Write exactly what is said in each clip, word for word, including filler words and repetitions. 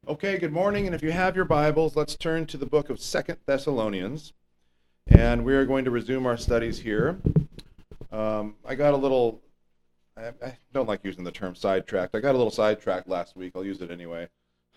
Okay, good morning, and if you have your Bibles, let's turn to the book of Second Thessalonians, and we are going to resume our studies here. Um, I got a little, I, I don't like using the term sidetracked. I got a little sidetracked last week. I'll use it anyway.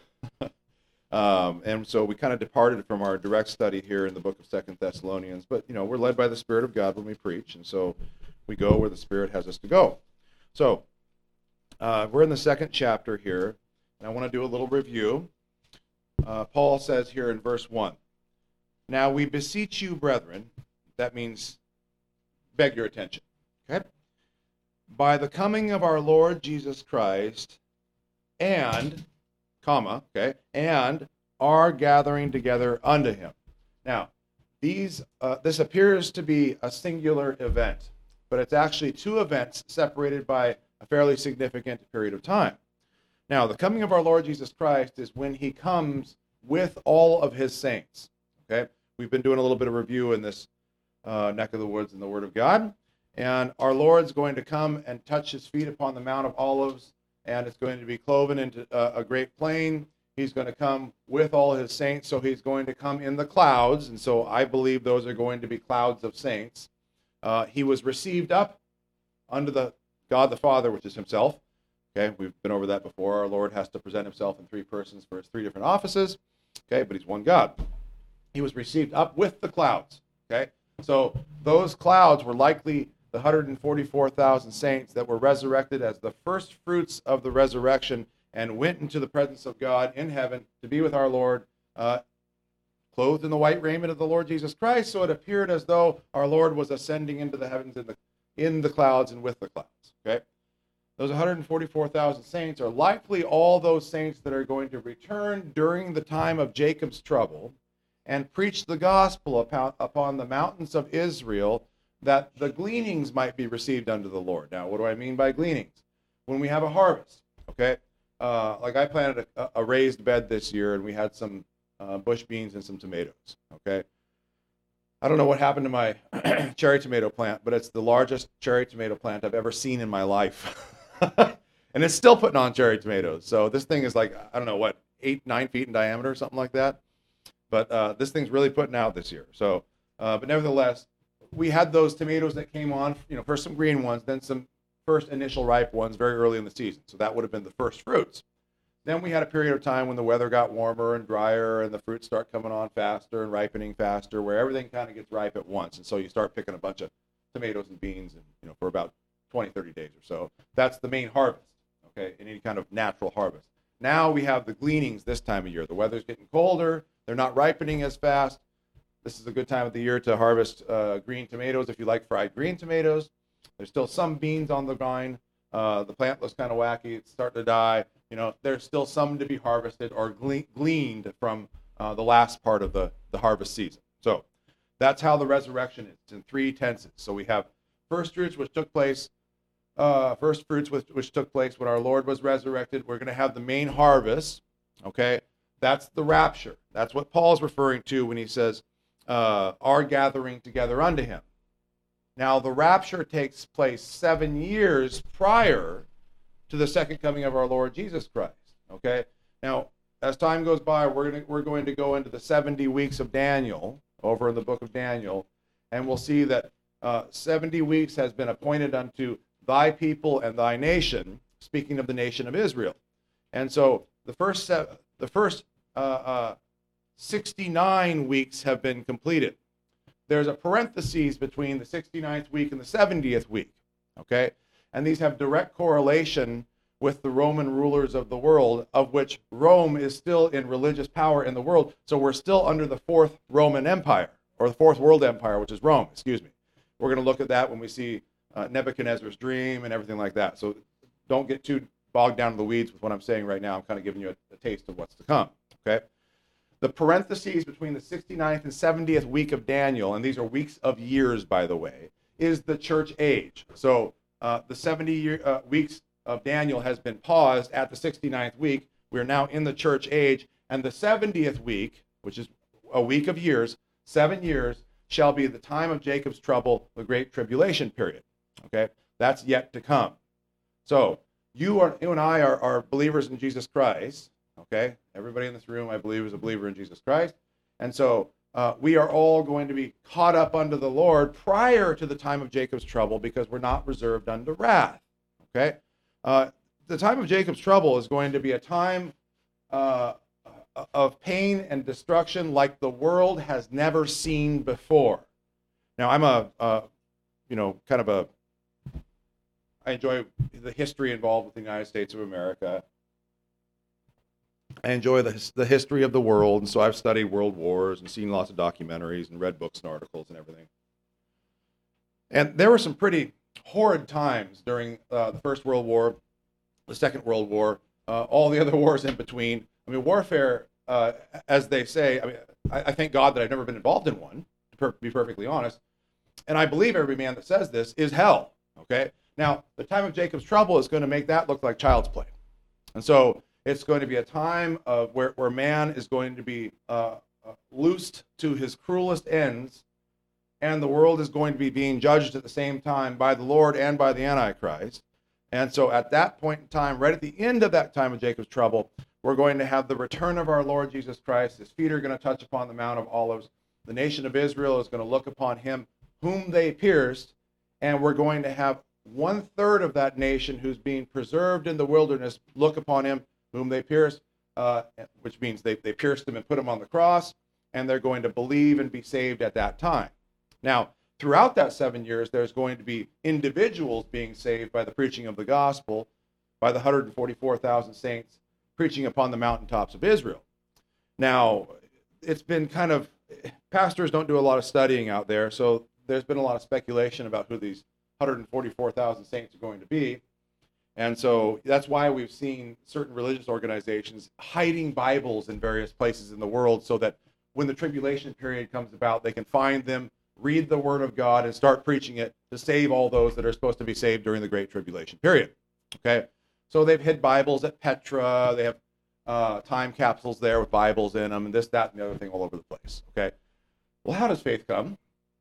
um, and so we kind of departed from our direct study here in the book of Second Thessalonians, but, you know, we're led by the Spirit of God when we preach, and so we go where the Spirit has us to go. So, uh, we're in the second chapter here. And I want to do a little review. Uh, Paul says here in verse one, "Now we beseech you, brethren," that means beg your attention, okay? "By the coming of our Lord Jesus Christ and, comma, okay, and our gathering together unto him." Now, these uh, this appears to be a singular event, but it's actually two events separated by a fairly significant period of time. Now, the coming of our Lord Jesus Christ is when he comes with all of his saints, okay? We've been doing a little bit of review in this uh, neck of the woods in the Word of God, and our Lord's going to come and touch his feet upon the Mount of Olives, and it's going to be cloven into uh, a great plain. He's going to come with all his saints, so he's going to come in the clouds, and so I believe those are going to be clouds of saints. Uh, he was received up unto the God the Father, which is himself. Okay, we've been over that before. Our Lord has to present himself in three persons for his three different offices. Okay, but he's one God. He was received up with the clouds. Okay, so those clouds were likely the one hundred forty-four thousand saints that were resurrected as the first fruits of the resurrection and went into the presence of God in heaven to be with our Lord, uh, clothed in the white raiment of the Lord Jesus Christ. So it appeared as though our Lord was ascending into the heavens in the in the clouds and with the clouds. Okay. Those one hundred forty-four thousand saints are likely all those saints that are going to return during the time of Jacob's trouble and preach the gospel upon, upon the mountains of Israel, that the gleanings might be received unto the Lord. Now, what do I mean by gleanings? When we have a harvest, okay? Uh, like I planted a, a raised bed this year, and we had some uh, bush beans and some tomatoes, okay? I don't know what happened to my cherry tomato plant, but it's the largest cherry tomato plant I've ever seen in my life. And it's still putting on cherry tomatoes. So this thing is like, I don't know, what, eight, nine feet in diameter or something like that. But uh, this thing's really putting out this year. So, uh, but nevertheless, we had those tomatoes that came on, you know, first some green ones, then some first initial ripe ones very early in the season. So that would have been the first fruits. Then we had a period of time when the weather got warmer and drier and the fruits start coming on faster and ripening faster, where everything kind of gets ripe at once. And so you start picking a bunch of tomatoes and beans, and, you know, for about twenty, thirty days or so. That's the main harvest, okay, in any kind of natural harvest. Now we have the gleanings this time of year. The weather's getting colder. They're not ripening as fast. This is a good time of the year to harvest uh, green tomatoes if you like fried green tomatoes. There's still some beans on the vine. Uh, the plant looks kind of wacky. It's starting to die. You know, there's still some to be harvested or gle- gleaned from uh, the last part of the, the harvest season. So that's how the resurrection is. It's in three tenses. So we have first fruits, which took place Uh, first fruits which, which took place when our Lord was resurrected. We're going to have the main harvest, okay? That's the rapture. That's what Paul's referring to when he says, uh, our gathering together unto him. Now, the rapture takes place seven years prior to the second coming of our Lord Jesus Christ, okay? Now, as time goes by, we're going to, we're going to go into the seventy weeks of Daniel, over in the book of Daniel, and we'll see that uh, seventy weeks has been appointed unto thy people and thy nation, speaking of the nation of Israel. And so the first se- the first uh, uh, sixty-nine weeks have been completed. There's a parenthesis between the sixty-ninth week and the seventieth week, okay? And these have direct correlation with the Roman rulers of the world, of which Rome is still in religious power in the world. So we're still under the fourth Roman Empire, or the fourth world empire, which is Rome, excuse me. We're going to look at that when we see Uh, Nebuchadnezzar's dream and everything like that. So don't get too bogged down in the weeds with what I'm saying right now. I'm kind of giving you a, a taste of what's to come, okay? The parentheses between the sixty-ninth and seventieth week of Daniel, and these are weeks of years, by the way, is the church age. So uh, the seventy year, uh, weeks of Daniel has been paused at the sixty-ninth week. We're now in the church age, and the seventieth week, which is a week of years, seven years, shall be the time of Jacob's trouble, the great tribulation period. Okay, that's yet to come. So you are, you and I are, are believers in Jesus Christ. Okay? Everybody in this room, I believe, is a believer in Jesus Christ. And so uh, we are all going to be caught up unto the Lord prior to the time of Jacob's trouble, because we're not reserved unto wrath. Okay? Uh, the time of Jacob's trouble is going to be a time uh, of pain and destruction like the world has never seen before. Now, I'm a, uh, you know, kind of a, I enjoy the history involved with the United States of America. I enjoy the, the history of the world, and so I've studied world wars and seen lots of documentaries and read books and articles and everything. And there were some pretty horrid times during uh, the First World War, the Second World War, uh, all the other wars in between. I mean, warfare, uh, as they say, I mean, I, I thank God that I've never been involved in one, to per- be perfectly honest. And I believe every man that says this is hell, okay? Now, the time of Jacob's trouble is going to make that look like child's play. And so it's going to be a time of where, where man is going to be uh, uh, loosed to his cruelest ends, and the world is going to be being judged at the same time by the Lord and by the Antichrist. And so at that point in time, right at the end of that time of Jacob's trouble, we're going to have the return of our Lord Jesus Christ. His feet are going to touch upon the Mount of Olives. The nation of Israel is going to look upon him whom they pierced, and we're going to have one third of that nation who's being preserved in the wilderness look upon him whom they pierced, uh, which means they, they pierced him and put him on the cross, and they're going to believe and be saved at that time. Now, throughout that seven years, there's going to be individuals being saved by the preaching of the gospel, by the one hundred forty-four thousand saints preaching upon the mountaintops of Israel. Now, it's been kind of, pastors don't do a lot of studying out there, so there's been a lot of speculation about who these one hundred forty-four thousand saints are going to be. And so that's why we've seen certain religious organizations hiding Bibles in various places in the world, so that when the tribulation period comes about, they can find them, read the word of God, and start preaching it to save all those that are supposed to be saved during the Great Tribulation period. Okay? So they've hid Bibles at Petra. They have uh, time capsules there with Bibles in them, and this, that, and the other thing all over the place. Okay? Well, how does faith come?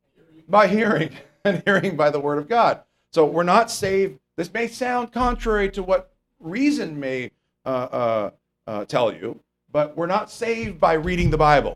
By hearing, and hearing by the word of God. So we're not saved. This may sound contrary to what reason may uh, uh, uh, tell you, but we're not saved by reading the Bible.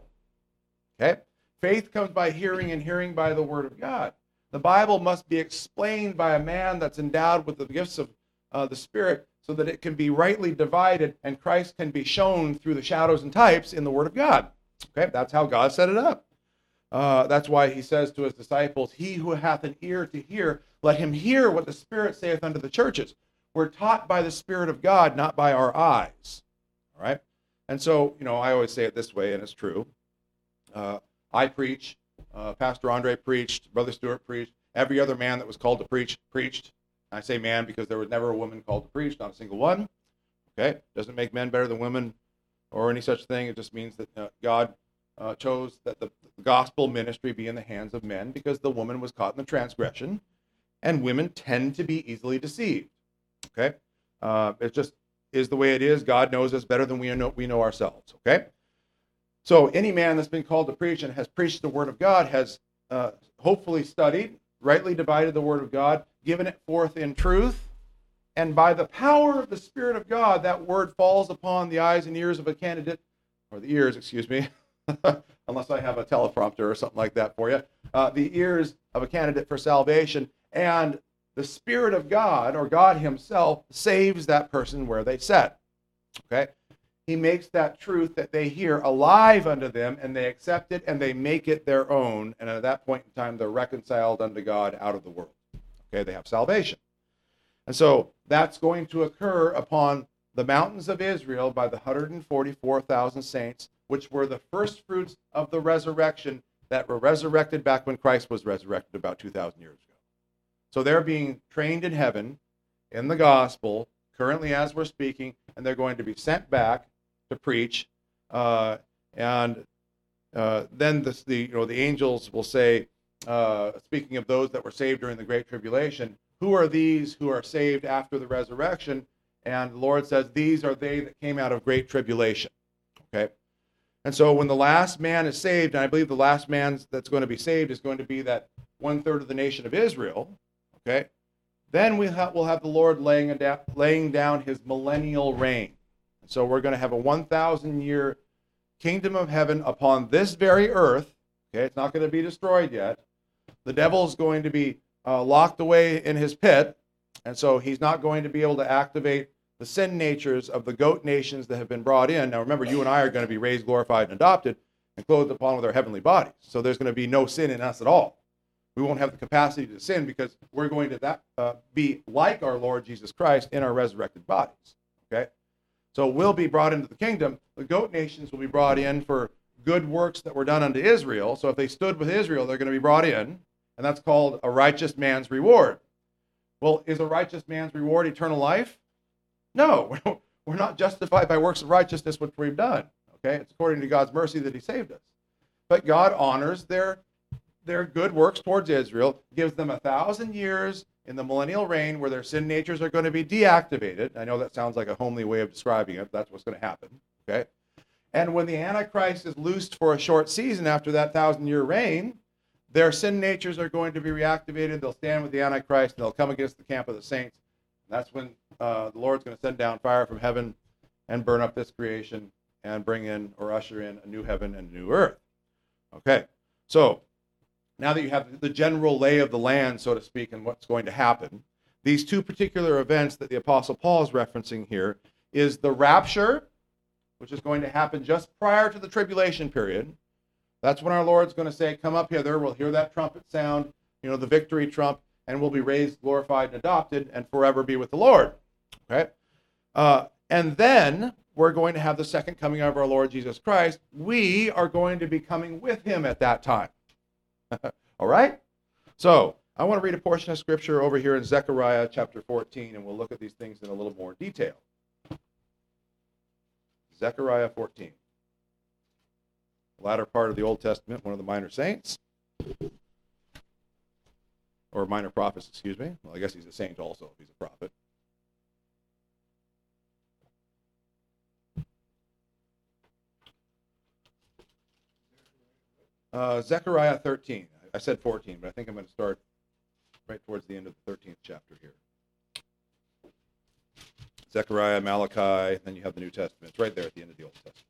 Okay? Faith comes by hearing, and hearing by the word of God. The Bible must be explained by a man that's endowed with the gifts of uh, the Spirit, so that it can be rightly divided and Christ can be shown through the shadows and types in the word of God. Okay? That's how God set it up. Uh, that's why he says to his disciples, he who hath an ear to hear, let him hear what the Spirit saith unto the churches. We're taught by the Spirit of God, not by our eyes. All right? And so, you know, I always say it this way, and it's true. Uh, I preach, uh, Pastor Andre preached, Brother Stewart preached, every other man that was called to preach, preached. I say man because there was never a woman called to preach, not a single one. Okay? Doesn't make men better than women or any such thing. It just means that uh, God uh, chose that the, the gospel ministry be in the hands of men, because the woman was caught in the transgression, and women tend to be easily deceived. Okay? Uh, it just is the way it is. God knows us better than we know, we know ourselves. Okay? So any man that's been called to preach and has preached the word of God has uh, hopefully studied, rightly divided the word of God, given it forth in truth, and by the power of the Spirit of God, that word falls upon the eyes and ears of a candidate, or the ears, excuse me, unless I have a teleprompter or something like that for you, uh, the ears of a candidate for salvation, and the Spirit of God, or God himself, saves that person where they sit. Okay? He makes that truth that they hear alive unto them, and they accept it, and they make it their own, and at that point in time, they're reconciled unto God out of the world. Okay? They have salvation. And so that's going to occur upon the mountains of Israel by the one hundred forty-four thousand saints, which were the first fruits of the resurrection that were resurrected back when Christ was resurrected about two thousand years ago. So they're being trained in heaven, in the gospel, currently as we're speaking, and they're going to be sent back to preach. Uh, and uh, then the, the, you know, the angels will say, uh, speaking of those that were saved during the Great Tribulation, who are these who are saved after the resurrection? And the Lord says, these are they that came out of great tribulation. Okay? And so when the last man is saved, and I believe the last man that's going to be saved is going to be that one-third of the nation of Israel, okay? Then we have, we'll have the Lord laying, laying down his millennial reign. And so we're going to have a one thousand year kingdom of heaven upon this very earth. Okay, it's not going to be destroyed yet. The devil's going to be uh, locked away in his pit, and so he's not going to be able to activate the sin natures of the goat nations that have been brought in. Now remember, you and I are going to be raised, glorified, and adopted, and clothed upon with our heavenly bodies. So there's going to be no sin in us at all. We won't have the capacity to sin because we're going to that uh, be like our Lord Jesus Christ in our resurrected bodies. Okay? So we'll be brought into the kingdom. The goat nations will be brought in for good works that were done unto Israel. So if they stood with Israel, they're going to be brought in, and that's called a righteous man's reward. Well, is a righteous man's reward eternal life? No, we're not justified by works of righteousness which we've done. Okay, it's according to God's mercy that he saved us. But God honors their their good works towards Israel, gives them a thousand years in the millennial reign where their sin natures are going to be deactivated. I know that sounds like a homely way of describing it, but that's what's going to happen. Okay, and when the Antichrist is loosed for a short season after that thousand year reign, their sin natures are going to be reactivated. They'll stand with the Antichrist, and they'll come against the camp of the saints. And that's when uh, the Lord's going to send down fire from heaven and burn up this creation and bring in or usher in a new heaven and a new earth. Okay, so now that you have the general lay of the land, so to speak, and what's going to happen, these two particular events that the Apostle Paul is referencing here is the rapture, which is going to happen just prior to the tribulation period. That's when our Lord's going to say, come up hither, we'll hear that trumpet sound, you know, the victory trump, and we'll be raised, glorified, and adopted, and forever be with the Lord. Okay? Uh, and then we're going to have the second coming of our Lord Jesus Christ. We are going to be coming with him at that time. All right? So I want to read a portion of Scripture over here in Zechariah chapter fourteen, and we'll look at these things in a little more detail. Zechariah fourteen. The latter part of the Old Testament, one of the minor saints. Or minor prophets, excuse me. Well, I guess he's a saint also if he's a prophet. Uh, Zechariah thirteen. I said fourteen, but I think I'm going to start right towards the end of the thirteenth chapter here. Zechariah, Malachi, then you have the New Testament. It's right there at the end of the Old Testament.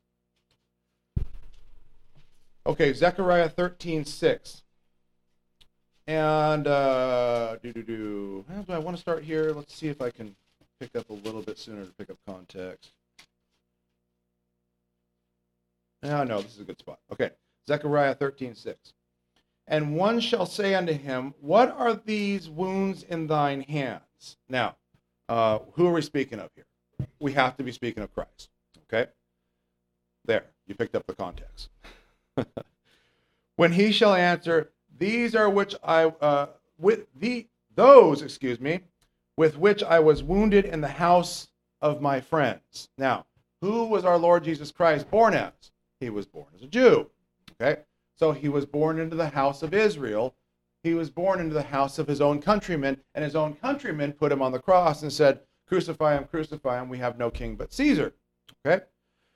Okay, Zechariah thirteen six. And, uh, do-do-do. Well, do I want to start here? Let's see if I can pick up a little bit sooner to pick up context. Oh, no, this is a good spot. Okay, Zechariah thirteen six. And one shall say unto him, what are these wounds in thine hands? Now, uh, who are we speaking of here? We have to be speaking of Christ. Okay? There, you picked up the context. When he shall answer, these are which I, uh, with the, those, excuse me, with which I was wounded in the house of my friends. Now, who was our Lord Jesus Christ born as? He was born as a Jew. Okay? So he was born into the house of Israel. He was born into the house of his own countrymen, and his own countrymen put him on the cross and said, crucify him, crucify him, we have no king but Caesar. Okay?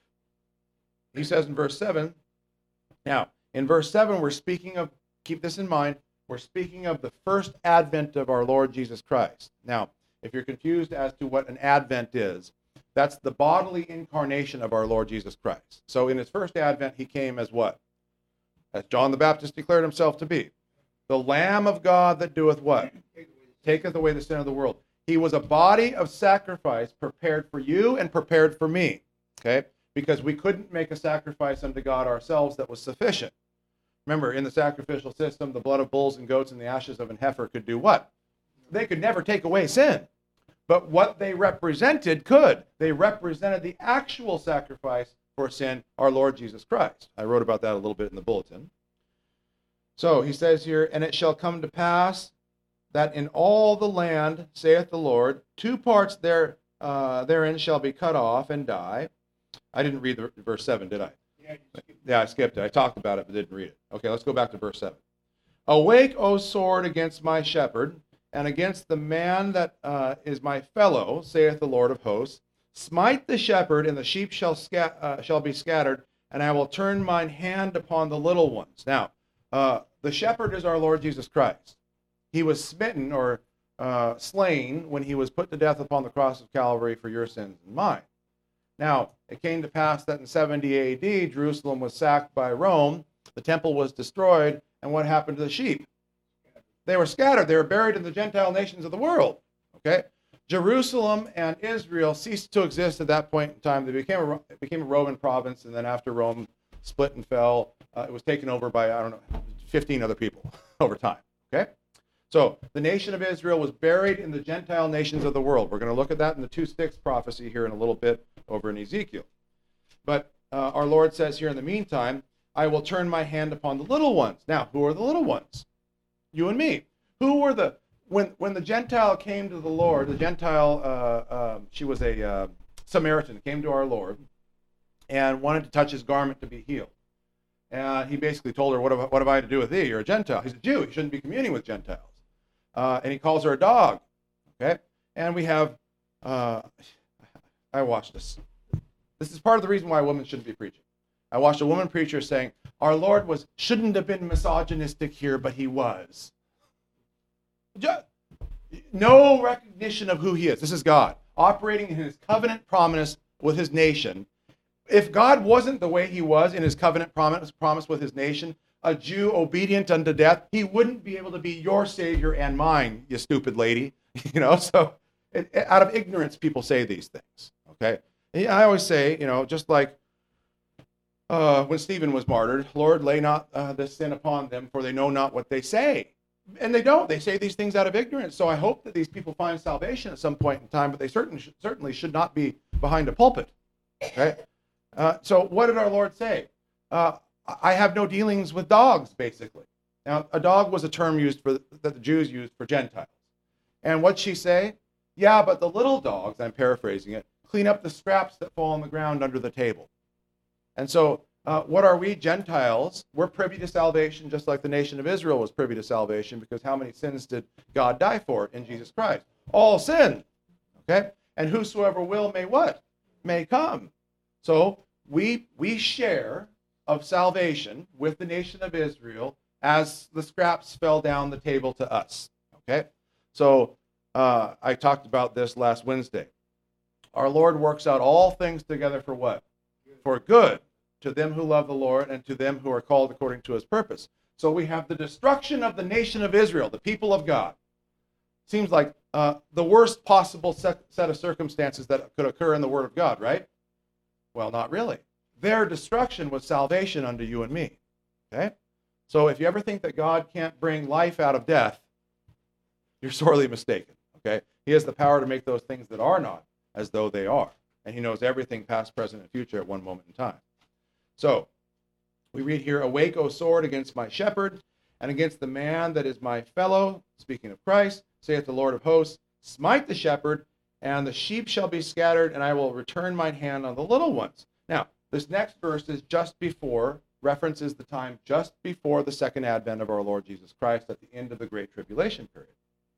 He says in verse seven, now, in verse seven, we're speaking of, keep this in mind, we're speaking of the first advent of our Lord Jesus Christ. Now, if you're confused as to what an advent is, that's the bodily incarnation of our Lord Jesus Christ. So in his first advent, he came as what? As John the Baptist declared himself to be. The Lamb of God that doeth what? Taketh away the sin of the world. He was a body of sacrifice prepared for you and prepared for me. Okay? Because we couldn't make a sacrifice unto God ourselves that was sufficient. Remember, in the sacrificial system, the blood of bulls and goats and the ashes of an heifer could do what? They could never take away sin. But what they represented could. They represented the actual sacrifice for sin, our Lord Jesus Christ. I wrote about that a little bit in the bulletin. So he says here, and it shall come to pass that in all the land, saith the Lord, two parts there uh, therein shall be cut off and die. I didn't read the, verse seven, did I? Yeah, yeah, I skipped it. I talked about it, but didn't read it. Okay, let's go back to verse seven. Awake, O sword, against my shepherd, and against the man that uh, is my fellow, saith the Lord of hosts. Smite the shepherd, and the sheep shall scat- uh, shall be scattered, and I will turn mine hand upon the little ones. Now, uh, the shepherd is our Lord Jesus Christ. He was smitten or uh, slain when he was put to death upon the cross of Calvary for your sins and mine. Now, it came to pass that in seventy A D, Jerusalem was sacked by Rome, the temple was destroyed, and what happened to the sheep? They were scattered. They were buried in the Gentile nations of the world. Okay? Jerusalem and Israel ceased to exist at that point in time. They became a, it became a Roman province, and then after Rome split and fell, uh, it was taken over by, I don't know, fifteen other people over time. Okay? So the nation of Israel was buried in the Gentile nations of the world. We're going to look at that in the two sticks prophecy here in a little bit over in Ezekiel. But uh, our Lord says here in the meantime, I will turn my hand upon the little ones. Now, who are the little ones? You and me. Who were the, when when the Gentile came to the Lord, the Gentile, uh, uh, she was a uh, Samaritan, came to our Lord and wanted to touch his garment to be healed. And he basically told her, what have, what have I to do with thee? You're a Gentile. He's a Jew. He shouldn't be communing with Gentiles. Uh, and he calls her a dog. Okay? And we have, uh, I watched this. This is part of the reason why women shouldn't be preaching. I watched a woman preacher saying, our Lord was shouldn't have been misogynistic here, but he was. Just, no recognition of who he is. This is God, operating in his covenant promise with his nation. If God wasn't the way he was in his covenant promise, promise with his nation, a Jew obedient unto death, he wouldn't be able to be your Savior and mine, you stupid lady. You know, so it, it, out of ignorance, people say these things. Okay? And I always say, you know, just like uh, when Stephen was martyred, Lord, lay not uh, this sin upon them, for they know not what they say. And they don't. They say these things out of ignorance. So I hope that these people find salvation at some point in time, but they certainly should, certainly should not be behind a pulpit. Okay? Uh, so what did our Lord say? Uh, I have no dealings with dogs, basically. Now, a dog was a term used for that the Jews used for Gentiles. And what'd she say? Yeah, but the little dogs, I'm paraphrasing it, clean up the scraps that fall on the ground under the table. And so uh, what are we, Gentiles? We're privy to salvation just like the nation of Israel was privy to salvation, because how many sins did God die for in Jesus Christ? All sin. Okay? And whosoever will may what? May come. So we we share of salvation with the nation of Israel as the scraps fell down the table to us. Okay? So uh, I talked about this last Wednesday. Our Lord works out all things together for what? For good to them who love the Lord and to them who are called according to his purpose. So we have the destruction of the nation of Israel, the people of God. Seems like uh, the worst possible set, set of circumstances that could occur in the Word of God, right? Well, not really. Their destruction was salvation unto you and me. Okay? So if you ever think that God can't bring life out of death, you're sorely mistaken. Okay? He has the power to make those things that are not as though they are. And he knows everything past, present, and future at one moment in time. So, we read here, awake, O sword, against my shepherd, and against the man that is my fellow, speaking of Christ, saith the Lord of hosts, smite the shepherd, and the sheep shall be scattered, and I will return mine hand on the little ones. Now, this next verse is just before, references the time just before the second advent of our Lord Jesus Christ at the end of the Great Tribulation period.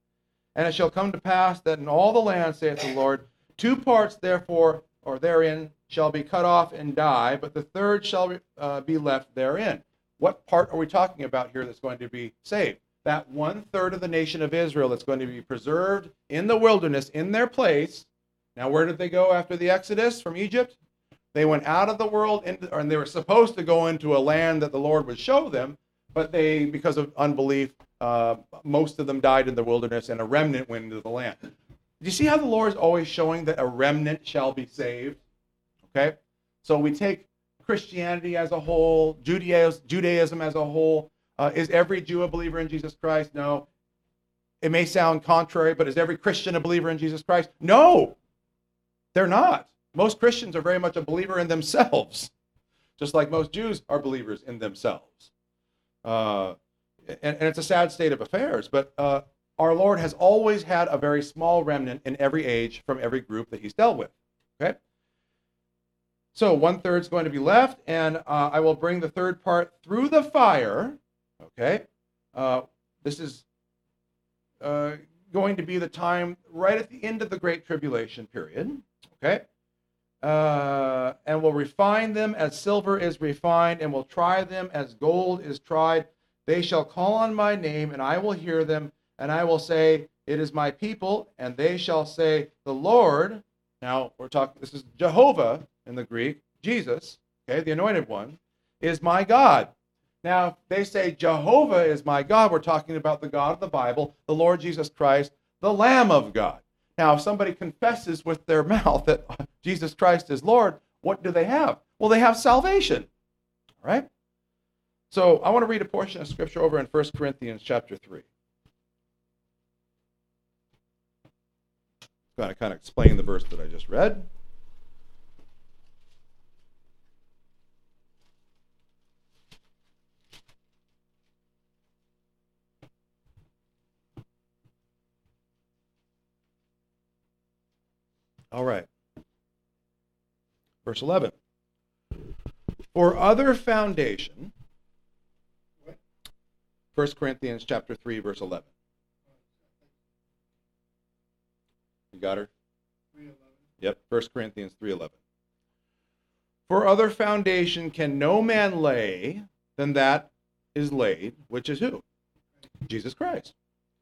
And it shall come to pass that in all the land, saith the Lord, two parts therefore, or therein, shall be cut off and die, but the third shall uh, be left therein. What part are we talking about here that's going to be saved? That one-third of the nation of Israel that's going to be preserved in the wilderness in their place. Now, where did they go after the Exodus from Egypt? They went out of the world, into, and they were supposed to go into a land that the Lord would show them, but they, because of unbelief, uh, most of them died in the wilderness, and a remnant went into the land. Do you see how the Lord is always showing that a remnant shall be saved? Okay? So we take Christianity as a whole, Judaism, Judaism as a whole. Uh, is every Jew a believer in Jesus Christ? No. It may sound contrary, but is every Christian a believer in Jesus Christ? No, they're not. Most Christians are very much a believer in themselves, just like most Jews are believers in themselves. Uh, and, and it's a sad state of affairs, but uh, our Lord has always had a very small remnant in every age from every group that he's dealt with. Okay? So one third is going to be left, and uh, I will bring the third part through the fire. Okay? Uh, this is uh, going to be the time right at the end of the Great Tribulation period. Okay? Uh, and will refine them as silver is refined, and will try them as gold is tried. They shall call on my name, and I will hear them, and I will say, it is my people, and they shall say, the Lord Now, we're talking, this is Jehovah in the Greek. Jesus, okay, the anointed one, is my God. Now, if they say Jehovah is my God, we're talking about the God of the Bible, the Lord Jesus Christ, the Lamb of God. Now, if somebody confesses with their mouth that Jesus Christ is Lord, what do they have? Well, they have salvation, all right? So I want to read a portion of Scripture over in First Corinthians chapter three. I'm going to kind of explain the verse that I just read. All right. Verse eleven. For other foundation, First Corinthians chapter three, verse eleven. You got her? three eleven. Yep, First Corinthians three eleven. For other foundation can no man lay than that is laid, which is who? Jesus Christ.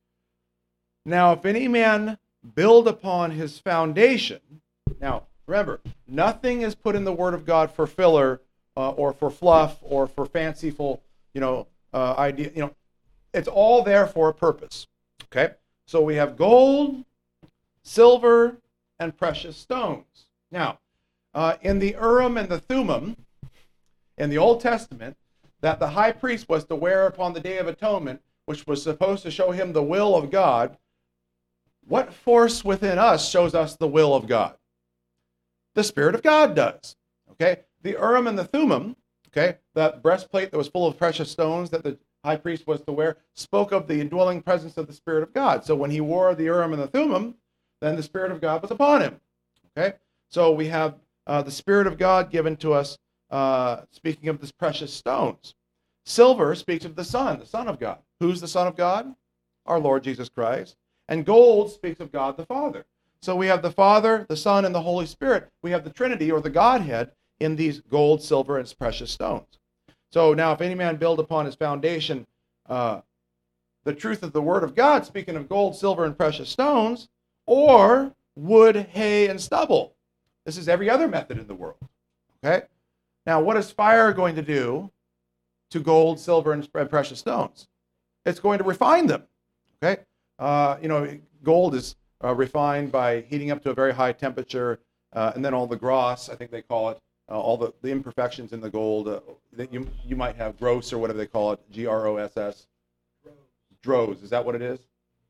Now, if any man build upon his foundation, now remember, nothing is put in the Word of God for filler uh, or for fluff or for fanciful, you know, uh, idea. You know, it's all there for a purpose. Okay, so we have gold, silver, and precious stones. Now, uh, in the Urim and the Thummim, in the Old Testament, that the high priest was to wear upon the Day of Atonement, which was supposed to show him the will of God. What force within us shows us the will of God? The Spirit of God does. Okay? The Urim and the Thummim, okay, that breastplate that was full of precious stones that the high priest was to wear, spoke of the indwelling presence of the Spirit of God. So when he wore the Urim and the Thummim, then the Spirit of God was upon him. Okay? So we have uh, the Spirit of God given to us, uh, speaking of this precious stones. Silver speaks of the Son, the Son of God. Who's the Son of God? Our Lord Jesus Christ. And gold speaks of God the Father. So we have the Father, the Son, and the Holy Spirit. We have the Trinity, or the Godhead, in these gold, silver, and precious stones. So now, if any man build upon his foundation uh, the truth of the Word of God, speaking of gold, silver, and precious stones, or wood, hay, and stubble. This is every other method in the world. Okay? Now, what is fire going to do to gold, silver, and precious stones? It's going to refine them. Okay? Uh, you know, gold is uh, refined by heating up to a very high temperature, uh, and then all the dross, I think they call it, uh, all the, the imperfections in the gold uh, that you you might have gross or whatever they call it, G R O S S. Dross. Is that what it is?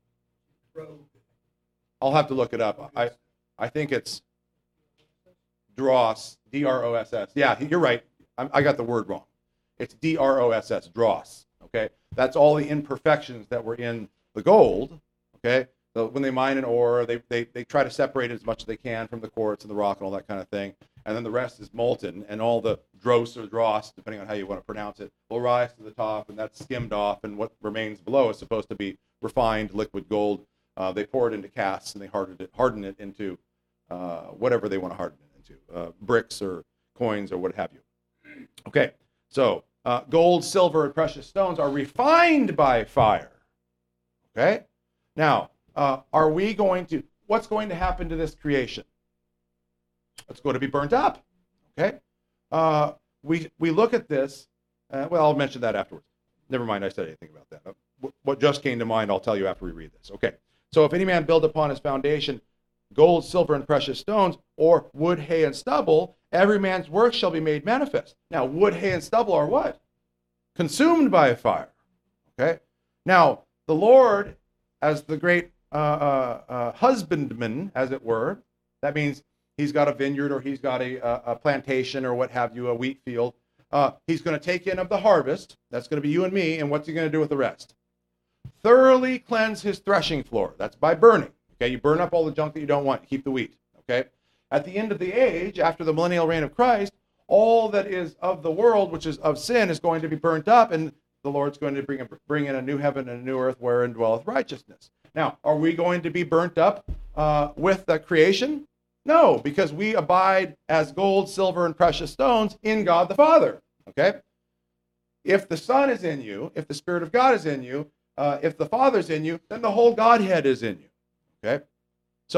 I'll have to look it up. I I think it's dross, D R O S S. Yeah, you're right. I, I got the word wrong. It's D R O S S, dross. Okay, that's all the imperfections that were in the gold. Okay, so when they mine an ore, they, they they try to separate it as much as they can from the quartz and the rock and all that kind of thing, and then the rest is molten, and all the dross or dross, depending on how you want to pronounce it, will rise to the top, and that's skimmed off, and what remains below is supposed to be refined liquid gold. Uh, they pour it into casts, and they harden it harden it into uh, whatever they want to harden it into, uh, bricks or coins or what have you. Okay, so uh, gold, silver, and precious stones are refined by fire. Okay? Now, uh, are we going to, what's going to happen to this creation? It's going to be burnt up. Okay? Uh, we we look at this, uh, well, I'll mention that afterwards. Never mind, I said anything about that. Uh, what just came to mind, I'll tell you after we read this. Okay. So if any man build upon his foundation gold, silver, and precious stones, or wood, hay, and stubble, every man's work shall be made manifest. Now, wood, hay, and stubble are what? Consumed by fire. Okay? Now, the Lord, as the great uh, uh, uh, husbandman, as it were, that means he's got a vineyard or he's got a, a plantation or what have you, a wheat field. Uh, he's going to take in of the harvest. That's going to be you and me. And what's he going to do with the rest? Thoroughly cleanse his threshing floor. That's by burning. Okay, you burn up all the junk that you don't want. You keep the wheat. Okay. At the end of the age, after the millennial reign of Christ, all that is of the world, which is of sin, is going to be burnt up, and the Lord's going to bring, a, bring in a new heaven and a new earth wherein dwelleth righteousness. Now, are we going to be burnt up uh, with the creation? No, because we abide as gold, silver, and precious stones in God the Father. Okay? If the Son is in you, if the Spirit of God is in you, uh, if the Father's in you, then the whole Godhead is in you. Okay? So,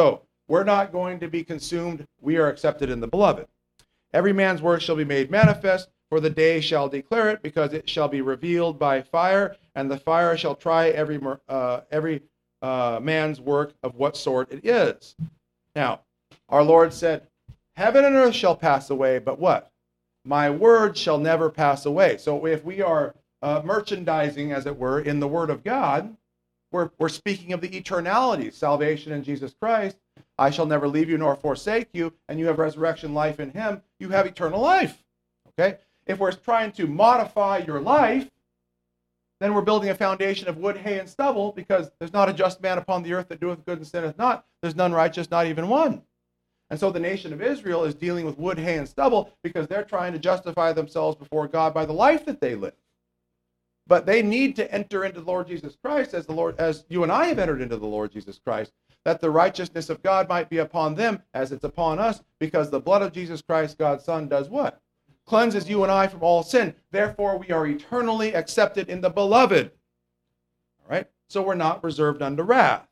we're not going to be consumed. We are accepted in the beloved. Every man's work shall be made manifest, for the day shall declare it, because it shall be revealed by fire, and the fire shall try every uh, every uh, man's work of what sort it is. Now, our Lord said, heaven and earth shall pass away, but what? My word shall never pass away. So if we are uh, merchandising, as it were, in the word of God, we're, we're speaking of the eternality, salvation in Jesus Christ. I shall never leave you nor forsake you, and you have resurrection life in him. You have eternal life. Okay? If we're trying to modify your life, then we're building a foundation of wood, hay, and stubble, because there's not a just man upon the earth that doeth good and sinneth not. There's none righteous, not even one. And so the nation of Israel is dealing with wood, hay, and stubble because they're trying to justify themselves before God by the life that they live. But they need to enter into the Lord Jesus Christ as the Lord, as you and I have entered into the Lord Jesus Christ, that the righteousness of God might be upon them as it's upon us, because the blood of Jesus Christ, God's Son, does what? Cleanses you and I from all sin. Therefore, we are eternally accepted in the beloved. All right? So we're not reserved unto wrath.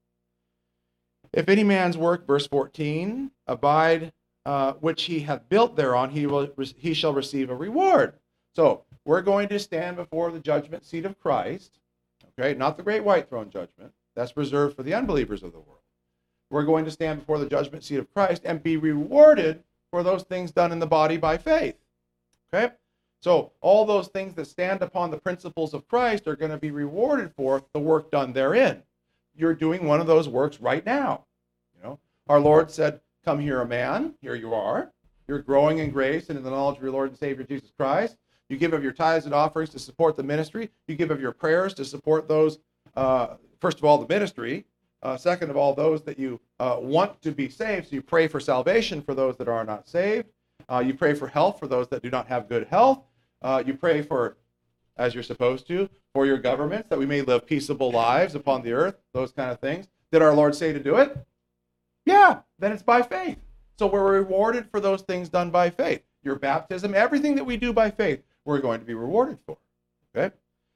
If any man's work, verse fourteen, abide, uh, which he hath built thereon, he will he shall receive a reward. So we're going to stand before the judgment seat of Christ. Okay, not the great white throne judgment. That's reserved for the unbelievers of the world. We're going to stand before the judgment seat of Christ and be rewarded for those things done in the body by faith. Okay, so all those things that stand upon the principles of Christ are going to be rewarded for the work done therein. You're doing one of those works right now. You know, our Lord said, come here, a man. Here you are. You're growing in grace and in the knowledge of your Lord and Savior Jesus Christ. You give of your tithes and offerings to support the ministry. You give of your prayers to support those, uh, first of all, the ministry. Uh, second of all, those that you uh, want to be saved. So you pray for salvation for those that are not saved. Uh, you pray for health for those that do not have good health. Uh, you pray for, as you're supposed to, for your governments, that we may live peaceable lives upon the earth, those kind of things. Did our Lord say to do it? Yeah, then it's by faith. So we're rewarded for those things done by faith. Your baptism, everything that we do by faith, we're going to be rewarded for. Okay?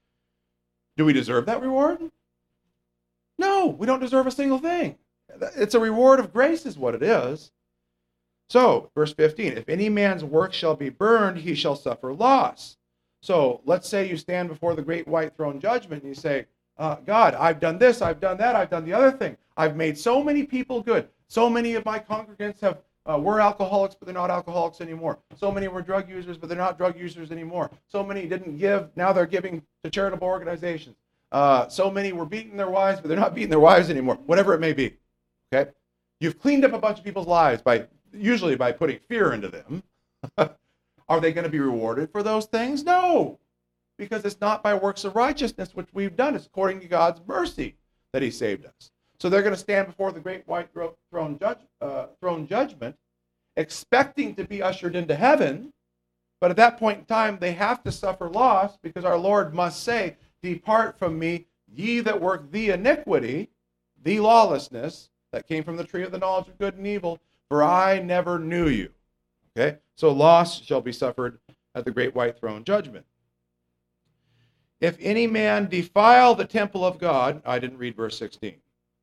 Do we deserve that reward? No, we don't deserve a single thing. It's a reward of grace is what it is. So, verse fifteen, if any man's work shall be burned, he shall suffer loss. So, let's say you stand before the great white throne judgment and you say, uh, God, I've done this, I've done that, I've done the other thing. I've made so many people good. So many of my congregants have uh, were alcoholics, but they're not alcoholics anymore. So many were drug users, but they're not drug users anymore. So many didn't give, now they're giving to charitable organizations. Uh, so many were beating their wives, but they're not beating their wives anymore. Whatever it may be. Okay? You've cleaned up a bunch of people's lives by usually by putting fear into them. Are they going to be rewarded for those things? No, because it's not by works of righteousness which we've done. It's according to God's mercy that he saved us. So they're going to stand before the great white throne, judge, uh, throne judgment, expecting to be ushered into heaven. But at that point in time, they have to suffer loss, because our Lord must say, depart from me, ye that work the iniquity, the lawlessness, that came from the tree of the knowledge of good and evil, for I never knew you. Okay? So loss shall be suffered at the great white throne judgment. If any man defile the temple of God, I didn't read verse sixteen.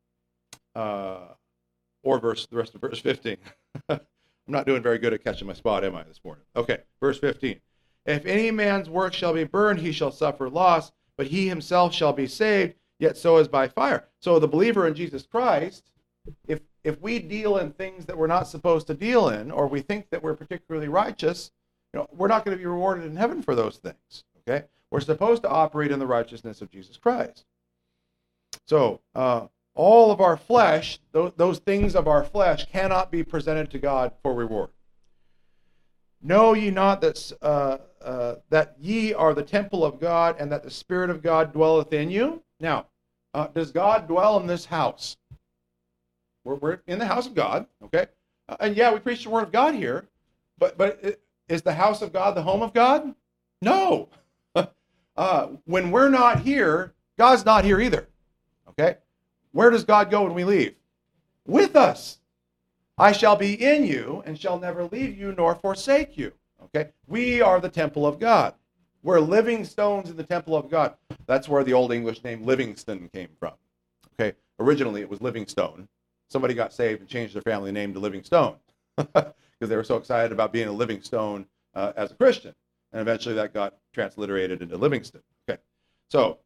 Uh, or verse the rest of verse fifteen. I'm not doing very good at catching my spot, am I, this morning? Okay, verse fifteen. If any man's work shall be burned, he shall suffer loss, but he himself shall be saved, yet so as by fire. So the believer in Jesus Christ, if if we deal in things that we're not supposed to deal in, or we think that we're particularly righteous, you know, we're not going to be rewarded in heaven for those things. Okay, we're supposed to operate in the righteousness of Jesus Christ. So uh, all of our flesh, those, those things of our flesh, cannot be presented to God for reward. Know ye not that uh, uh, that ye are the temple of God, and that the Spirit of God dwelleth in you? Now, uh, does God dwell in this house? We're, we're in the house of God, okay? Uh, and yeah, we preach the word of God here, but but it, is the house of God the home of God? No. uh, when we're not here, God's not here either, okay? Where does God go when we leave? With us. I shall be in you and shall never leave you nor forsake you. Okay? We are the temple of God. We're living stones in the temple of God. That's where the Old English name Livingston came from. Okay? Originally it was Livingstone, somebody got saved and changed their family name to Livingstone because they were so excited about being a Livingstone uh, as a Christian. And eventually that got transliterated into Livingston. Okay, so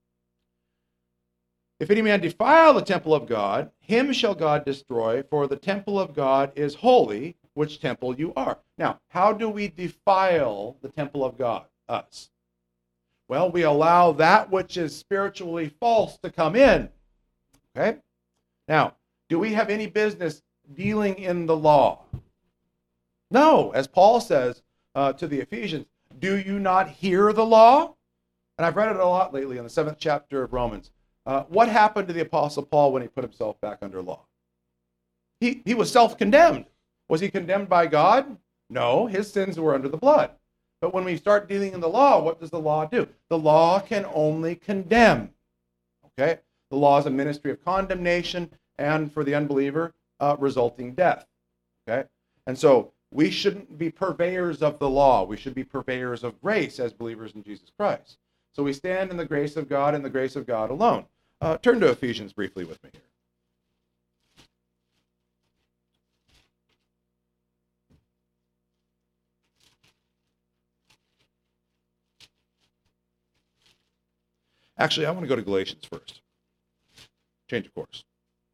if any man defile the temple of God, him shall God destroy, for the temple of God is holy, which temple you are. Now, how do we defile the temple of God? Us. Well, we allow that which is spiritually false to come in. Okay? Now, do we have any business dealing in the law? No. As Paul says uh, to the Ephesians, do you not hear the law? And I've read it a lot lately in the seventh chapter of Romans. Uh, what happened to the Apostle Paul when he put himself back under law? He, he was self-condemned. Was he condemned by God? No, his sins were under the blood. But when we start dealing in the law, what does the law do? The law can only condemn. Okay? The law is a ministry of condemnation and, for the unbeliever, uh, resulting death. Okay? And so we shouldn't be purveyors of the law. We should be purveyors of grace as believers in Jesus Christ. So we stand in the grace of God and the grace of God alone. Uh, turn to Ephesians briefly with me here. Actually, I want to go to Galatians first. Change of course.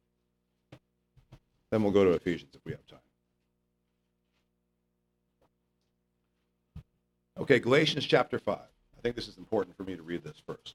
Then we'll go to Ephesians if we have time. Okay, Galatians chapter five. I think this is important for me to read this first.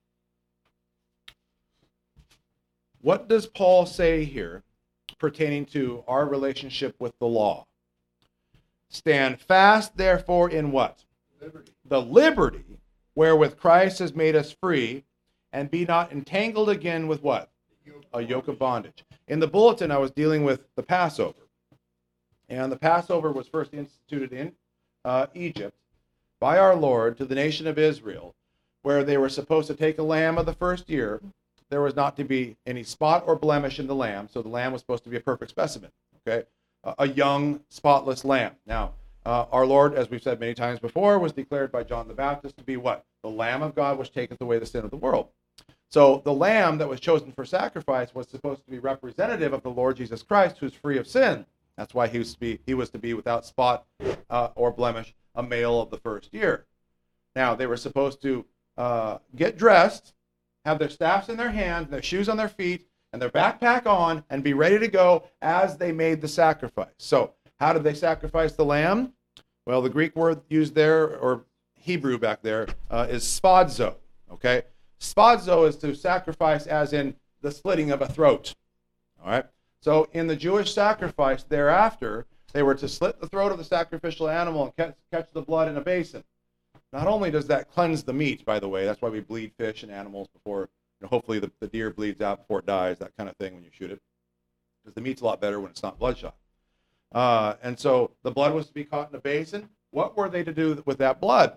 What does Paul say here pertaining to our relationship with the law? Stand fast, therefore, in what? Liberty. The liberty wherewith Christ has made us free, and be not entangled again with what? A yoke of bondage. In the bulletin, I was dealing with the Passover. And the Passover was first instituted in uh, Egypt by our Lord to the nation of Israel, where they were supposed to take a lamb of the first year. There was not to be any spot or blemish in the lamb, so the lamb was supposed to be a perfect specimen, okay? A, a young, spotless lamb. Now, uh, our Lord, as we've said many times before, was declared by John the Baptist to be what? The Lamb of God, which taketh away the sin of the world. So the lamb that was chosen for sacrifice was supposed to be representative of the Lord Jesus Christ, who's free of sin. That's why he was to be, he was to be without spot uh, or blemish, a male of the first year. Now, they were supposed to uh, get dressed, have their staffs in their hands, their shoes on their feet, and their backpack on, and be ready to go as they made the sacrifice. So, how did they sacrifice the lamb? Well, the Greek word used there, or Hebrew back there, uh, is spadzo. Okay? Spadzo is to sacrifice as in the slitting of a throat. All right? So, in the Jewish sacrifice thereafter, they were to slit the throat of the sacrificial animal and catch, catch the blood in a basin. Not only does that cleanse the meat, by the way, that's why we bleed fish and animals before, you know, hopefully the, the deer bleeds out before it dies, that kind of thing when you shoot it. Because the meat's a lot better when it's not bloodshot. Uh, and so the blood was to be caught in a basin. What were they to do with that blood?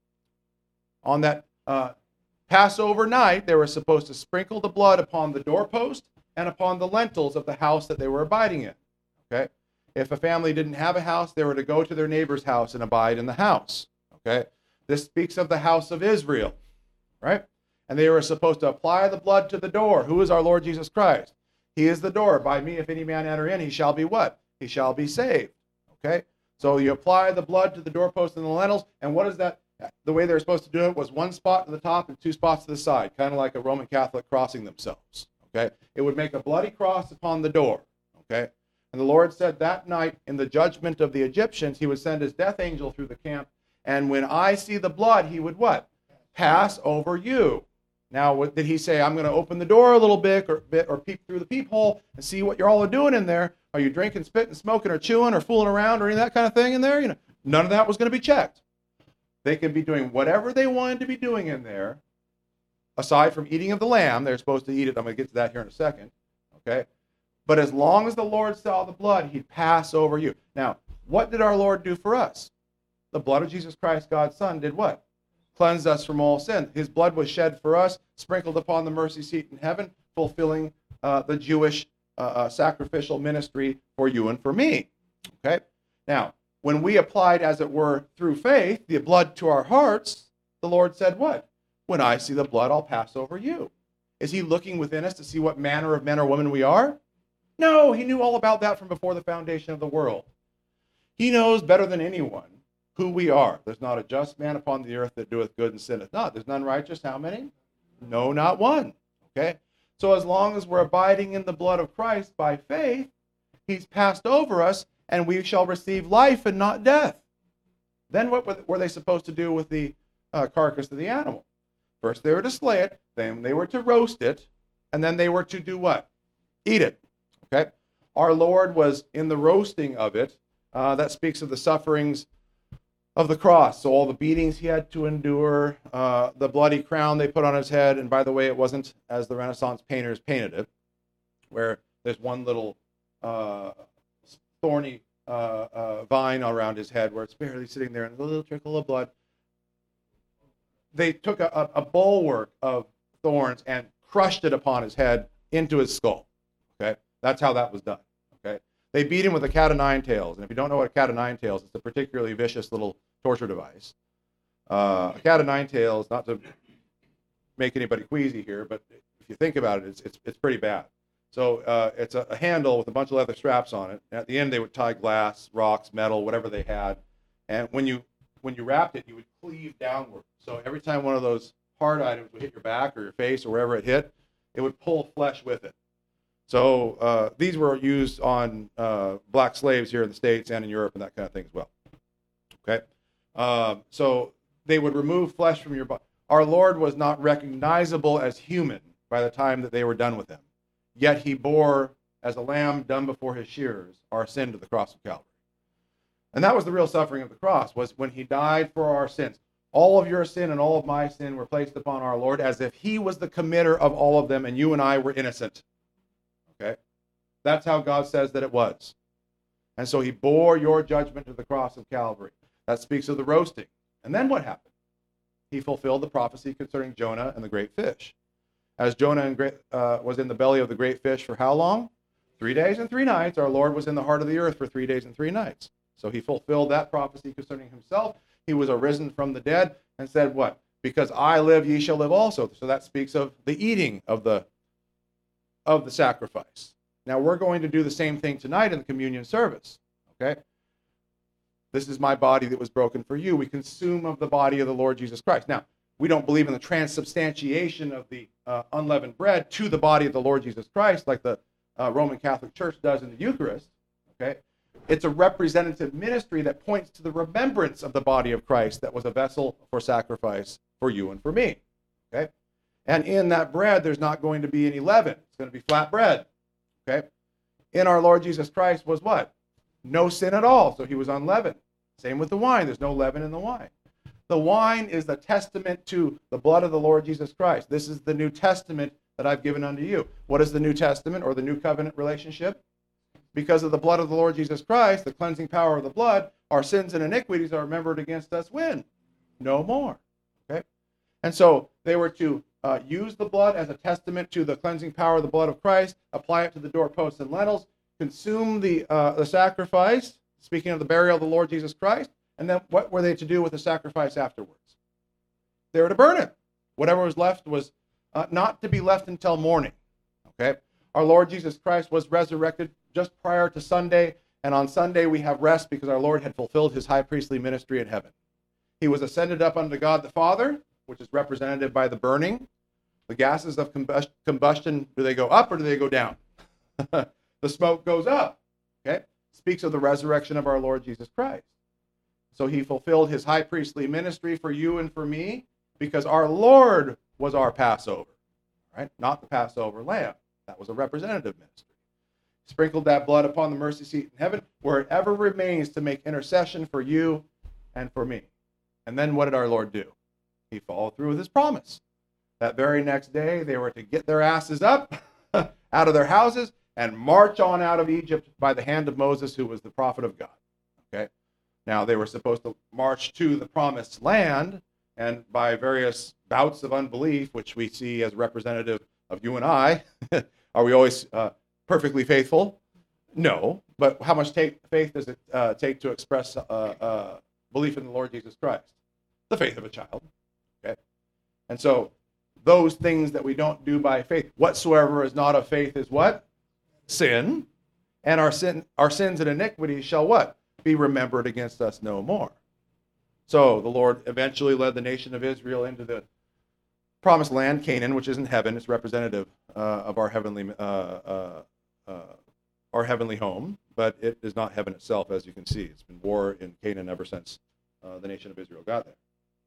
On that uh, Passover night, they were supposed to sprinkle the blood upon the doorpost and upon the lintels of the house that they were abiding in. Okay? If a family didn't have a house, they were to go to their neighbor's house and abide in the house. Okay? This speaks of the house of Israel, right? And they were supposed to apply the blood to the door. Who is our Lord Jesus Christ? He is the door. By me, if any man enter in, he shall be what? He shall be saved. Okay? So you apply the blood to the doorpost and the lintels, and what is that? The way they were supposed to do it was one spot to the top and two spots to the side, kind of like a Roman Catholic crossing themselves. Okay? It would make a bloody cross upon the door. Okay? And the Lord said that night in the judgment of the Egyptians, he would send his death angel through the camp, and when I see the blood, he would what? Pass over you. Now, what, did he say, I'm going to open the door a little bit or, bit or peek through the peephole and see what you're all doing in there? Are you drinking, spitting, smoking, or chewing, or fooling around, or any of that kind of thing in there? You know, none of that was going to be checked. They could be doing whatever they wanted to be doing in there, aside from eating of the lamb. They're supposed to eat it. I'm going to get to that here in a second. Okay? But as long as the Lord saw the blood, he'd pass over you. Now, what did our Lord do for us? The blood of Jesus Christ, God's Son, did what? Cleansed us from all sin. His blood was shed for us, sprinkled upon the mercy seat in heaven, fulfilling uh, the Jewish uh, uh, sacrificial ministry for you and for me. Okay? Now, when we applied, as it were, through faith, the blood to our hearts, the Lord said what? When I see the blood, I'll pass over you. Is he looking within us to see what manner of men or women we are? No, he knew all about that from before the foundation of the world. He knows better than anyone who we are. There's not a just man upon the earth that doeth good and sinneth not. There's none righteous. How many? No, not one. Okay? So as long as we're abiding in the blood of Christ by faith, he's passed over us, and we shall receive life and not death. Then what were they supposed to do with the uh, carcass of the animal? First they were to slay it, then they were to roast it, and then they were to do what? Eat it. Okay? Our Lord was in the roasting of it. Uh, that speaks of the sufferings of the cross. So all the beatings he had to endure, uh, the bloody crown they put on his head, and by the way, it wasn't as the Renaissance painters painted it, where there's one little uh, thorny uh, uh, vine around his head where it's barely sitting there and a little trickle of blood. They took a, a, a bulwark of thorns and crushed it upon his head into his skull. Okay, that's how that was done. Okay, they beat him with a cat of nine tails, and if you don't know what a cat of nine tails, it's a particularly vicious little torture device. Uh, a cat of nine tails, not to make anybody queasy here, but if you think about it, it's it's, it's pretty bad. So uh, it's a, a handle with a bunch of leather straps on it, and at the end they would tie glass, rocks, metal, whatever they had, and when you when you wrapped it, you would cleave downward. So every time one of those hard items would hit your back or your face or wherever it hit, it would pull flesh with it. So uh, these were used on uh, black slaves here in the States and in Europe and that kind of thing as well. Okay, um, so they would remove flesh from your body. Our Lord was not recognizable as human by the time that they were done with him. Yet he bore, as a lamb dumb before his shearers, our sin to the cross of Calvary. And that was the real suffering of the cross, was when he died for our sins. All of your sin and all of my sin were placed upon our Lord as if he was the committer of all of them and you and I were innocent. Okay? That's how God says that it was. And so he bore your judgment to the cross of Calvary. That speaks of the roasting. And then what happened? He fulfilled the prophecy concerning Jonah and the great fish. As Jonah and great, uh, was in the belly of the great fish for how long? Three days and three nights. Our Lord was in the heart of the earth for three days and three nights. So he fulfilled that prophecy concerning himself. He was arisen from the dead and said what? Because I live, ye shall live also. So that speaks of the eating of the, of the sacrifice. Now we're going to do the same thing tonight in the communion service. Okay? This is my body that was broken for you. We consume of the body of the Lord Jesus Christ. Now, we don't believe in the transubstantiation of the uh, unleavened bread to the body of the Lord Jesus Christ like the uh, Roman Catholic Church does in the Eucharist. Okay? It's a representative ministry that points to the remembrance of the body of Christ that was a vessel for sacrifice for you and for me. Okay? And in that bread, there's not going to be any leaven. It's going to be flat bread. Okay? In our Lord Jesus Christ was what? No sin at all. So he was unleavened. Same with the wine. There's no leaven in the wine. The wine is the testament to the blood of the Lord Jesus Christ. This is the New Testament that I've given unto you. What is the New Testament or the New Covenant relationship? Because of the blood of the Lord Jesus Christ, the cleansing power of the blood, our sins and iniquities are remembered against us when? No more. Okay? And so they were to uh, use the blood as a testament to the cleansing power of the blood of Christ, apply it to the doorposts and lintels, consume the, uh, the sacrifice, speaking of the burial of the Lord Jesus Christ, and then what were they to do with the sacrifice afterwards? They were to burn it. Whatever was left was uh, not to be left until morning. Okay? Our Lord Jesus Christ was resurrected just prior to Sunday, and on Sunday we have rest because our Lord had fulfilled his high priestly ministry in heaven. He was ascended up unto God the Father, which is represented by the burning. The gases of combustion, do they go up or do they go down? The smoke goes up. Okay? Speaks of the resurrection of our Lord Jesus Christ. So he fulfilled his high priestly ministry for you and for me because our Lord was our Passover, right? Not the Passover lamb. That was a representative ministry. Sprinkled that blood upon the mercy seat in heaven where it ever remains to make intercession for you and for me. And then what did our Lord do? He followed through with his promise. That very next day, they were to get their asses up out of their houses and march on out of Egypt by the hand of Moses, who was the prophet of God. Okay? Now, they were supposed to march to the promised land, and by various bouts of unbelief, which we see as representative of you and I, are we always uh, perfectly faithful? No. But how much take, faith does it uh, take to express uh, uh, belief in the Lord Jesus Christ? The faith of a child. Okay? And so, those things that we don't do by faith, whatsoever is not of faith is what? Sin. And our sin, our sins and iniquities shall what? Be remembered against us no more. So the Lord eventually led the nation of Israel into the promised land, Canaan, which isn't heaven. It's representative uh, of our heavenly, uh, uh, uh, our heavenly home, but it is not heaven itself, as you can see. It's been war in Canaan ever since uh, the nation of Israel got there.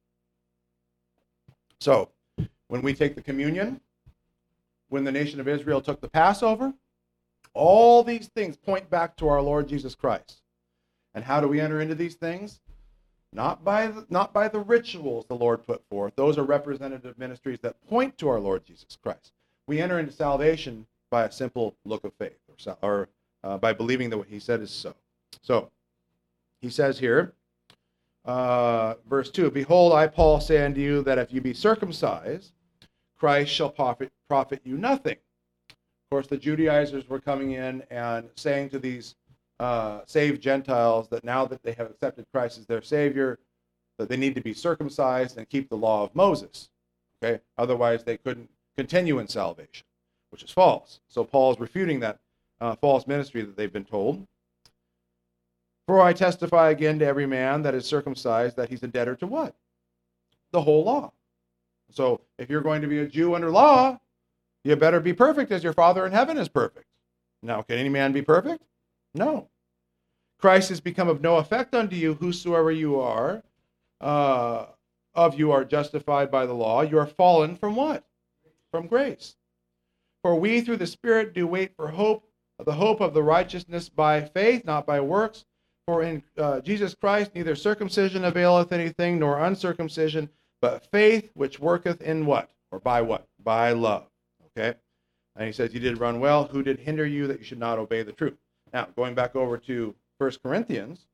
So when we take the communion, when the nation of Israel took the Passover, all these things point back to our Lord Jesus Christ. And how do we enter into these things? Not by the, not by the rituals the Lord put forth. Those are representative ministries that point to our Lord Jesus Christ. We enter into salvation by a simple look of faith, or, or uh, by believing that what he said is so. So, he says here, uh, verse two, Behold, I, Paul, say unto you that if you be circumcised, Christ shall profit, profit you nothing. Of course, the Judaizers were coming in and saying to these uh, saved Gentiles that now that they have accepted Christ as their Savior, that they need to be circumcised and keep the law of Moses. Okay, otherwise they couldn't continue in salvation, which is false. So Paul is refuting that uh, false ministry that they've been told. For I testify again to every man that is circumcised that he's a debtor to what? The whole law. So if you're going to be a Jew under law, you better be perfect as your Father in heaven is perfect. Now, can any man be perfect? No. Christ has become of no effect unto you, whosoever you are, uh, of you are justified by the law. You are fallen from what? From grace. For we through the Spirit do wait for hope, the hope of the righteousness by faith, not by works. For in uh, Jesus Christ neither circumcision availeth anything, nor uncircumcision, but faith which worketh in what? Or by what? By love. Okay? And he says, you did run well. Who did hinder you that you should not obey the truth? Now, going back over to First Corinthians.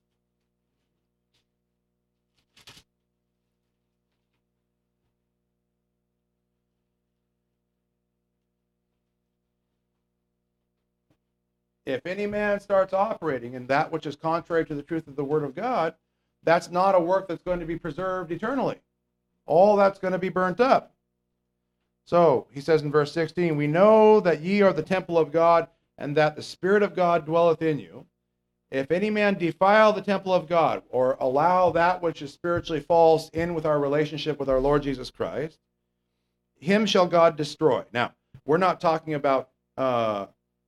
If any man starts operating in that which is contrary to the truth of the Word of God, that's not a work that's going to be preserved eternally. All that's going to be burnt up. So, he says in verse sixteen, we know that ye are the temple of God, and that the Spirit of God dwelleth in you. If any man defile the temple of God, or allow that which is spiritually false in with our relationship with our Lord Jesus Christ, him shall God destroy. Now, we're not talking about uh,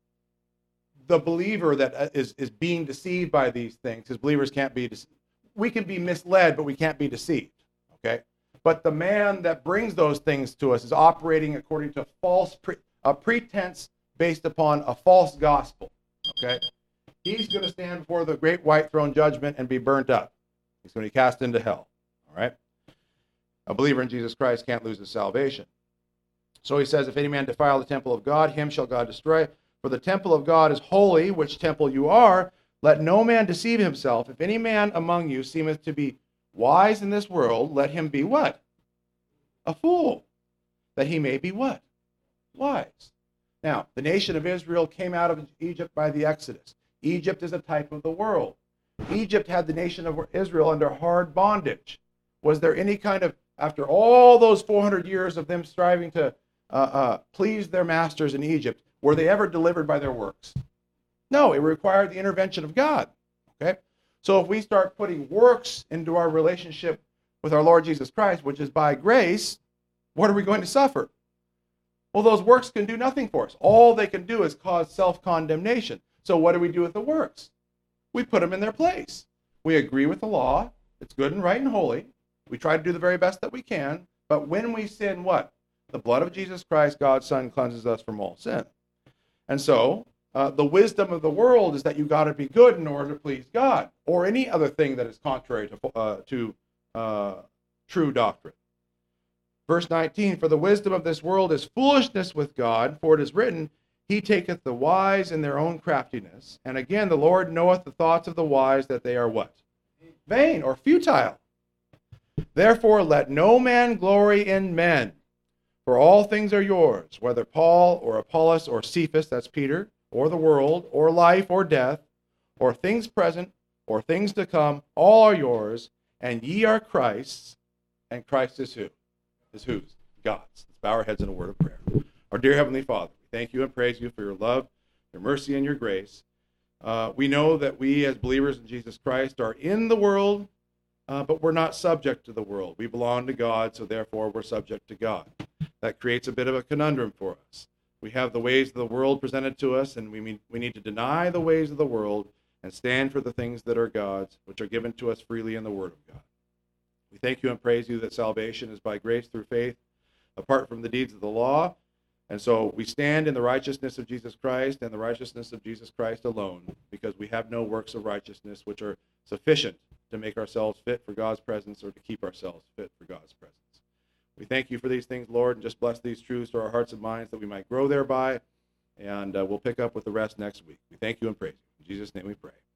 the believer that is, is being deceived by these things, because believers can't be deceived. We can be misled, but we can't be deceived. Okay? But the man that brings those things to us is operating according to false pre- a pretense based upon a false gospel. Okay? He's going to stand before the great white throne judgment and be burnt up. He's going to be cast into hell. All right? A believer in Jesus Christ can't lose his salvation. So he says, if any man defile the temple of God, him shall God destroy. For the temple of God is holy, which temple you are. Let no man deceive himself. If any man among you seemeth to be wise in this world, let him be what? A fool. That he may be what? Wise. Now, the nation of Israel came out of Egypt by the Exodus. Egypt is a type of the world. Egypt had the nation of Israel under hard bondage. Was there any kind of, after all those four hundred years of them striving to uh, uh, please their masters in Egypt, were they ever delivered by their works? No, it required the intervention of God. Okay? So if we start putting works into our relationship with our Lord Jesus Christ, which is by grace, what are we going to suffer? Well, those works can do nothing for us. All they can do is cause self-condemnation. So what do we do with the works? We put them in their place. We agree with the law. It's good and right and holy. We try to do the very best that we can. But when we sin, what? The blood of Jesus Christ, God's Son, cleanses us from all sin. And so, uh, the wisdom of the world is that you got to be good in order to please God, or any other thing that is contrary to, uh, to uh, true doctrine. Verse nineteen, for the wisdom of this world is foolishness with God, for it is written, he taketh the wise in their own craftiness. And again, the Lord knoweth the thoughts of the wise, that they are what? Vain or futile. Therefore, let no man glory in men, for all things are yours, whether Paul or Apollos or Cephas, that's Peter, or the world, or life or death, or things present, or things to come, all are yours, and ye are Christ's, and Christ is who? Is whose? God's. Let's bow our heads in a word of prayer. Our dear Heavenly Father, we thank you and praise you for your love your mercy and your grace. Uh, we know that we as believers in Jesus Christ are in the world, uh, but we're not subject to the world. We belong to God, so therefore we're subject to God. That creates a bit of a conundrum for us. We have the ways of the world presented to us, and we, mean, we need to deny the ways of the world and stand for the things that are God's, which are given to us freely in the Word of God. We thank you and praise you that salvation is by grace through faith, apart from the deeds of the law. And so we stand in the righteousness of Jesus Christ and the righteousness of Jesus Christ alone, because we have no works of righteousness which are sufficient to make ourselves fit for God's presence or to keep ourselves fit for God's presence. We thank you for these things, Lord, and just bless these truths to our hearts and minds that we might grow thereby, and uh, we'll pick up with the rest next week. We thank you and praise you. In Jesus' name we pray.